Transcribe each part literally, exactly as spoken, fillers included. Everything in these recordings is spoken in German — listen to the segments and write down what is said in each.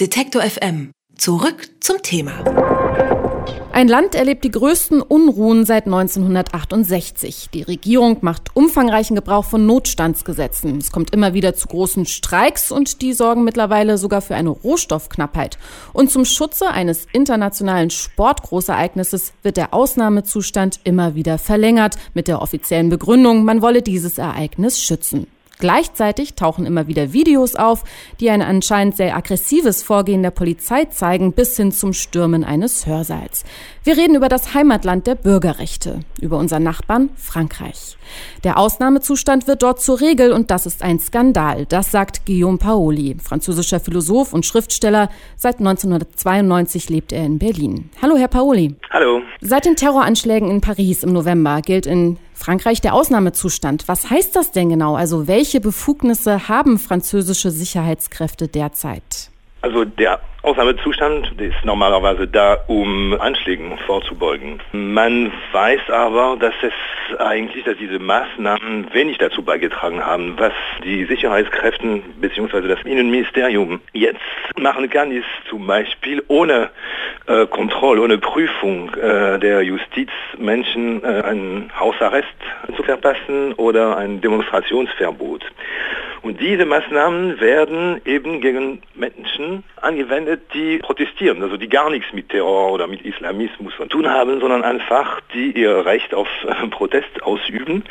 Detektor F M. Zurück zum Thema. Ein Land erlebt die größten Unruhen seit neunzehnhundertachtundsechzig. Die Regierung macht umfangreichen Gebrauch von Notstandsgesetzen. Es kommt immer wieder zu großen Streiks und die sorgen mittlerweile sogar für eine Rohstoffknappheit. Und zum Schutze eines internationalen Sportgroßereignisses wird der Ausnahmezustand immer wieder verlängert mit der offiziellen Begründung, man wolle dieses Ereignis schützen. Gleichzeitig tauchen immer wieder Videos auf, die ein anscheinend sehr aggressives Vorgehen der Polizei zeigen, bis hin zum Stürmen eines Hörsaals. Wir reden über das Heimatland der Bürgerrechte, über unseren Nachbarn Frankreich. Der Ausnahmezustand wird dort zur Regel und das ist ein Skandal. Das sagt Guillaume Paoli, französischer Philosoph und Schriftsteller. Seit neunzehnhundertzweiundneunzig lebt er in Berlin. Hallo, Herr Paoli. Hallo. Seit den Terroranschlägen in Paris im November gilt in Frankreich der Ausnahmezustand. Was heißt das denn genau? Also welche Befugnisse haben französische Sicherheitskräfte derzeit? Also der Ausnahmezustand ist normalerweise da, um Anschlägen vorzubeugen. Man weiß aber, dass es eigentlich, dass diese Maßnahmen wenig dazu beigetragen haben. Was die Sicherheitskräfte bzw. das Innenministerium jetzt machen kann, ist zum Beispiel ohne äh, Kontrolle, ohne Prüfung äh, der Justiz Menschen äh, einen Hausarrest zu verpassen oder ein Demonstrationsverbot. Und diese Maßnahmen werden eben gegen Menschen angewendet, die protestieren, also die gar nichts mit Terror oder mit Islamismus zu tun haben, sondern einfach die ihr Recht auf äh, Protest ausüben.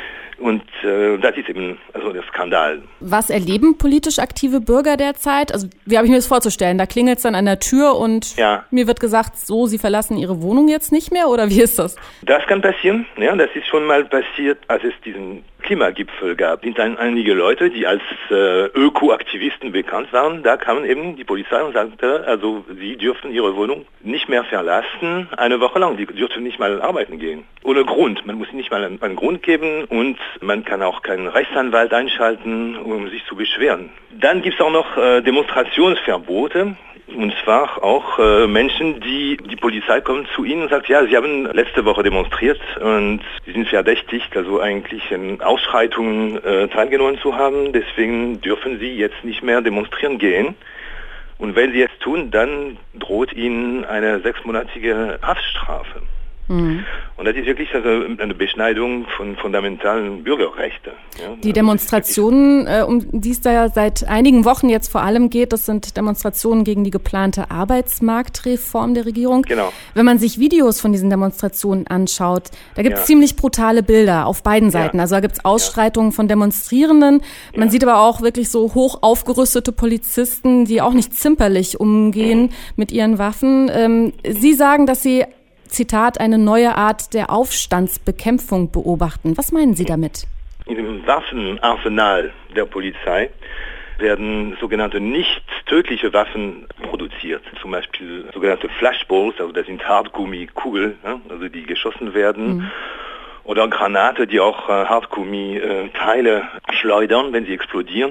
Und äh, das ist eben also der Skandal. Was erleben politisch aktive Bürger derzeit? Also wie habe ich mir das vorzustellen? Da klingelt es dann an der Tür und ja. Mir wird gesagt, so, Sie verlassen Ihre Wohnung jetzt nicht mehr oder wie ist das? Das kann passieren. Ja, das ist schon mal passiert, als es diesen Klimagipfel gab. Es sind ein, einige Leute, die als äh, Ökoaktivisten bekannt waren. Da kam eben die Polizei und sagte, also sie dürfen ihre Wohnung nicht mehr verlassen, eine Woche lang. Die dürfen nicht mal arbeiten gehen. Ohne Grund. Man muss nicht mal einen, einen Grund geben und man kann auch keinen Rechtsanwalt einschalten, um sich zu beschweren. Dann gibt es auch noch äh, Demonstrationsverbote. Und zwar auch äh, Menschen, die, die Polizei kommt zu ihnen und sagt, ja, sie haben letzte Woche demonstriert und sie sind verdächtigt, also eigentlich in Ausschreitungen äh, teilgenommen zu haben. Deswegen dürfen sie jetzt nicht mehr demonstrieren gehen. Und wenn sie es tun, dann droht ihnen eine sechsmonatige Haftstrafe. Mhm. Und das ist wirklich also eine Beschneidung von fundamentalen Bürgerrechten. Ja. Die Demonstrationen, äh, um die es da ja seit einigen Wochen jetzt vor allem geht, das sind Demonstrationen gegen die geplante Arbeitsmarktreform der Regierung. Genau. Wenn man sich Videos von diesen Demonstrationen anschaut, da gibt es ja. ziemlich brutale Bilder auf beiden Seiten. Ja. Also da gibt es Ausschreitungen ja. von Demonstrierenden. Man ja. sieht aber auch wirklich so hoch aufgerüstete Polizisten, die auch nicht zimperlich umgehen mhm. mit ihren Waffen. Ähm, Sie sagen, dass Sie Zitat, eine neue Art der Aufstandsbekämpfung beobachten. Was meinen Sie damit? Im Waffenarsenal der Polizei werden sogenannte nicht tödliche Waffen produziert. Zum Beispiel sogenannte Flashballs, also das sind Hartgummikugeln, also die geschossen werden. Mhm. Oder Granate, die auch Hartgummiteile schleudern, wenn sie explodieren.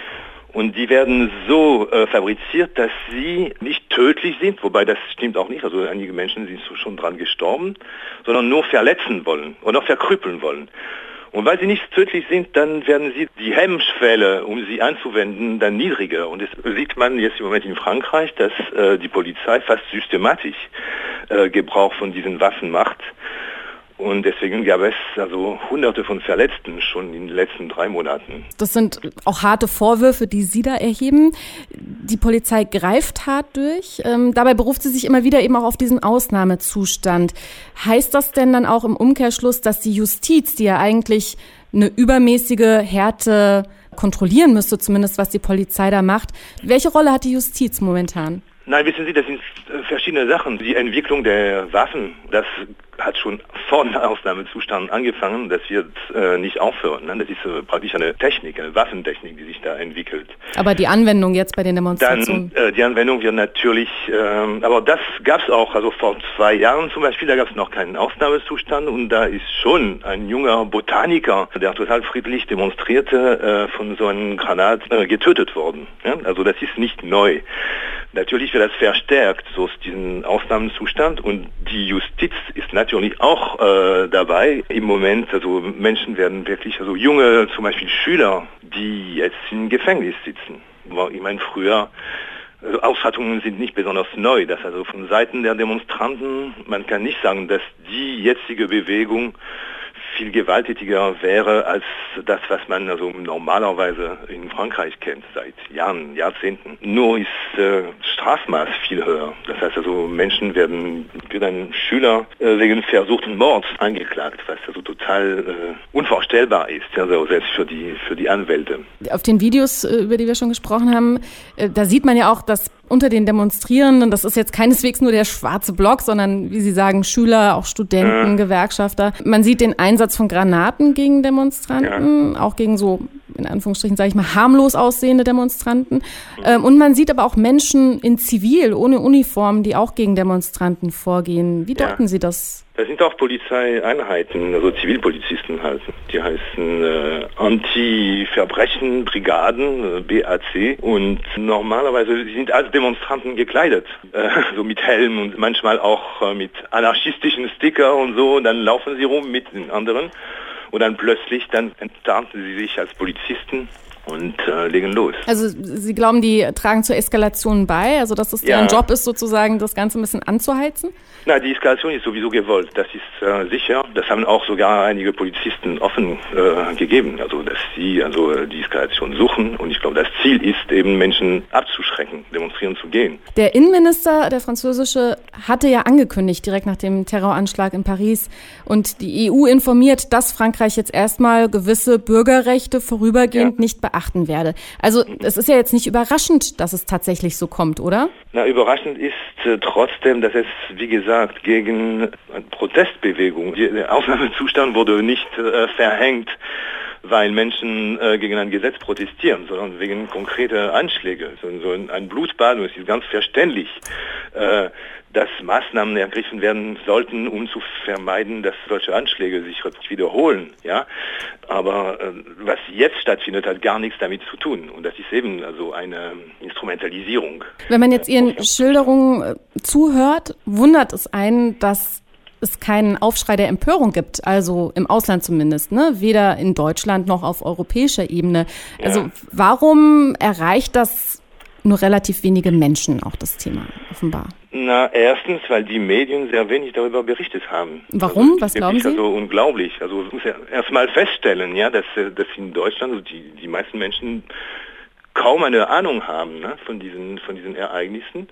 Und die werden so äh, fabriziert, dass sie nicht tödlich sind, wobei das stimmt auch nicht, also einige Menschen sind schon dran gestorben, sondern nur verletzen wollen oder verkrüppeln wollen. Und weil sie nicht tödlich sind, dann werden sie die Hemmschwelle, um sie anzuwenden, dann niedriger. Und das sieht man jetzt im Moment in Frankreich, dass äh, die Polizei fast systematisch äh, Gebrauch von diesen Waffen macht. Und deswegen gab es also Hunderte von Verletzten schon in den letzten drei Monaten. Das sind auch harte Vorwürfe, die Sie da erheben. Die Polizei greift hart durch. Ähm, dabei beruft sie sich immer wieder eben auch auf diesen Ausnahmezustand. Heißt das denn dann auch im Umkehrschluss, dass die Justiz, die ja eigentlich eine übermäßige Härte kontrollieren müsste, zumindest was die Polizei da macht, welche Rolle hat die Justiz momentan? Nein, wissen Sie, das sind verschiedene Sachen. Die Entwicklung der Waffen, das hat schon vor dem Ausnahmezustand angefangen. Das wird äh, nicht aufhören. Ne? Das ist äh, praktisch eine Technik, eine Waffentechnik, die sich da entwickelt. Aber die Anwendung jetzt bei den Demonstrationen? Dann, äh, die Anwendung wird natürlich, äh, aber das gab es auch, also vor zwei Jahren zum Beispiel, da gab es noch keinen Ausnahmezustand und da ist schon ein junger Botaniker, der total friedlich demonstrierte, äh, von so einem Granat äh, getötet worden. Ja? Also das ist nicht neu. Natürlich wird das verstärkt, so ist diesen Ausnahmezustand und die Justiz ist natürlich auch äh, dabei. Im Moment, also Menschen werden wirklich, also junge, zum Beispiel Schüler, die jetzt im Gefängnis sitzen. Ich meine, früher Also Ausschreitungen sind nicht besonders neu. Das also von Seiten der Demonstranten, man kann nicht sagen, dass die jetzige Bewegung viel gewalttätiger wäre als das, was man also normalerweise in Frankreich kennt, seit Jahren, Jahrzehnten. Nur ist äh, Strafmaß viel höher. Das heißt also, Menschen werden für einen Schüler äh, wegen versuchten Mords angeklagt, was also total äh, unvorstellbar ist, also selbst für die, für die Anwälte. Auf den Videos, über die wir schon gesprochen haben, äh, da sieht man ja auch, dass unter den Demonstrierenden, das ist jetzt keineswegs nur der schwarze Block, sondern, wie Sie sagen, Schüler, auch Studenten, ja. Gewerkschafter. Man sieht den Einsatz von Granaten gegen Demonstranten, ja. auch gegen so, in Anführungsstrichen, sage ich mal, harmlos aussehende Demonstranten. Mhm. Und man sieht aber auch Menschen in Zivil, ohne Uniform, die auch gegen Demonstranten vorgehen. Wie deuten ja. Sie das? Das sind auch Polizeieinheiten, also Zivilpolizisten halt. Die heißen äh, Anti-Verbrechen-Brigaden, äh, B A C. Und normalerweise sind als Demonstranten gekleidet, äh, so mit Helm und manchmal auch äh, mit anarchistischen Sticker und so. Und dann laufen sie rum mit den anderen. Und dann plötzlich, dann enttarnen sie sich als Polizisten und äh, legen los. Also Sie glauben, die tragen zur Eskalation bei? Also dass es deren ja. Job ist, sozusagen das Ganze ein bisschen anzuheizen? Na, die Eskalation ist sowieso gewollt, das ist äh, sicher. Das haben auch sogar einige Polizisten offen äh, gegeben, also dass sie also die Eskalation suchen. Und ich glaube, das Ziel ist eben, Menschen abzuschrecken, demonstrieren zu gehen. Der Innenminister, der französische, hatte ja angekündigt, direkt nach dem Terroranschlag in Paris und die E U informiert, dass Frankreich jetzt erstmal gewisse Bürgerrechte vorübergehend ja. nicht beachten werde. Also es ist ja jetzt nicht überraschend, dass es tatsächlich so kommt, oder? Na, überraschend ist äh, trotzdem, dass es, wie gesagt, gegen eine Protestbewegung, der Ausnahmezustand wurde nicht äh, verhängt, weil Menschen äh, gegen ein Gesetz protestieren, sondern wegen konkreter Anschläge. So, so ein Blutbad, und es ist ganz verständlich, äh, dass Maßnahmen ergriffen werden sollten, um zu vermeiden, dass solche Anschläge sich wiederholen. Ja? Aber äh, was jetzt stattfindet, hat gar nichts damit zu tun. Und das ist eben also eine Instrumentalisierung. Wenn man jetzt Ihren Schilderungen zuhört, wundert es einen, dass es keinen Aufschrei der Empörung gibt, also im Ausland zumindest, ne? Weder in Deutschland noch auf europäischer Ebene. Also ja. warum erreicht das nur relativ wenige Menschen, auch das Thema offenbar? Na, erstens, weil die Medien sehr wenig darüber berichtet haben. Warum? Also, Was glauben Sie? Also unglaublich. Also man muss ja erstmal feststellen, ja, dass, dass in Deutschland also die, die meisten Menschen kaum eine Ahnung haben, ne, von diesen, von diesen Ereignissen.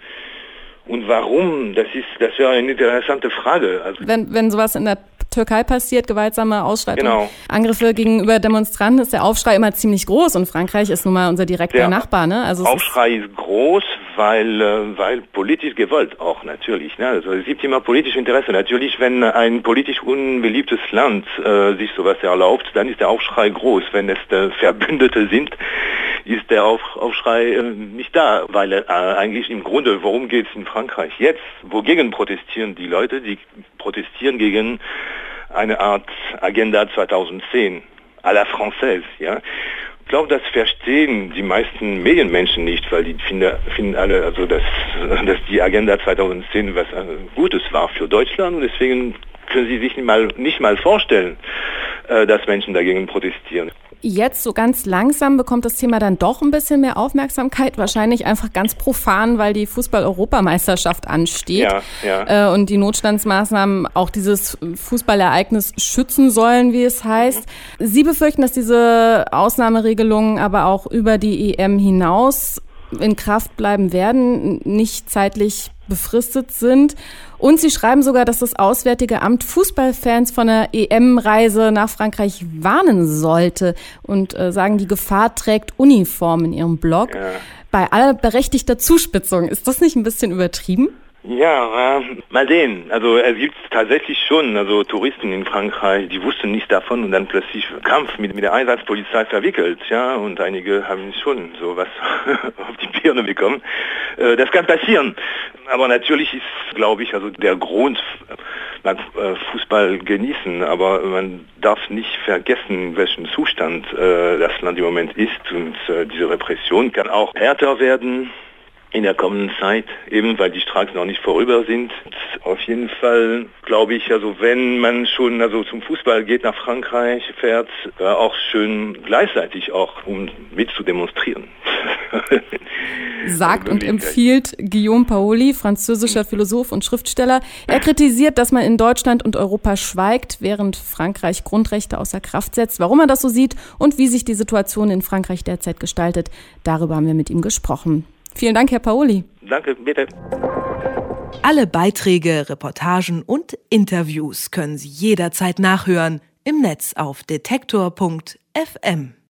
Und warum? Das ist, das wäre eine interessante Frage. Also wenn, wenn sowas in der Türkei passiert, gewaltsame Ausschreitungen, genau. Angriffe gegenüber Demonstranten, ist der Aufschrei immer ziemlich groß und Frankreich ist nun mal unser direkter der Nachbar. Ne? Also Aufschrei ist, ist groß, weil, weil politisch gewollt auch natürlich. Ne? Also es gibt immer politisches Interesse. Natürlich, wenn ein politisch unbeliebtes Land äh, sich sowas erlaubt, dann ist der Aufschrei groß. Wenn es äh, Verbündete sind, ist der Auf, Aufschrei äh, nicht da, weil äh, eigentlich im Grunde, worum geht es in Frankreich jetzt? Wogegen protestieren die Leute? Die protestieren gegen eine Art Agenda zweitausendzehn, à la Française, ja. Ich glaube, das verstehen die meisten Medienmenschen nicht, weil die finden, finden alle, also dass, dass die Agenda zweitausendzehn was Gutes war für Deutschland und deswegen können sie sich nicht mal, nicht mal vorstellen, dass Menschen dagegen protestieren. Jetzt so ganz langsam bekommt das Thema dann doch ein bisschen mehr Aufmerksamkeit, wahrscheinlich einfach ganz profan, weil die Fußball-Europameisterschaft ansteht ja, ja. Äh, und die Notstandsmaßnahmen auch dieses Fußballereignis schützen sollen, wie es heißt. Mhm. Sie befürchten, dass diese Ausnahmeregelungen aber auch über die E M hinaus in Kraft bleiben werden, nicht zeitlich befristet sind. Und Sie schreiben sogar, dass das Auswärtige Amt Fußballfans von der E M-Reise nach Frankreich warnen sollte und äh, sagen, die Gefahr trägt Uniform in Ihrem Blog. Ja. Bei aller berechtigter Zuspitzung, ist das nicht ein bisschen übertrieben? Ja, äh, mal sehen. Also es gibt tatsächlich schon also Touristen in Frankreich, die wussten nichts davon und dann plötzlich Kampf mit, mit der Einsatzpolizei verwickelt, ja, und einige haben schon sowas auf die Birne bekommen. Äh, das kann passieren. Aber natürlich ist, glaube ich, also der Grund, man äh, Fußball genießen, aber man darf nicht vergessen, in welchem Zustand äh, das Land im Moment ist und äh, diese Repression kann auch härter werden in der kommenden Zeit, eben weil die Streiks noch nicht vorüber sind. Auf jeden Fall glaube ich, also wenn man schon also zum Fußball geht, nach Frankreich fährt, äh, auch schön gleichzeitig auch, um mit zu demonstrieren. Sagt und empfiehlt Guillaume Paoli, französischer Philosoph und Schriftsteller. Er kritisiert, dass man in Deutschland und Europa schweigt, während Frankreich Grundrechte außer Kraft setzt. Warum er das so sieht und wie sich die Situation in Frankreich derzeit gestaltet, darüber haben wir mit ihm gesprochen. Vielen Dank, Herr Paoli. Danke, bitte. Alle Beiträge, Reportagen und Interviews können Sie jederzeit nachhören im Netz auf detektor punkt f m.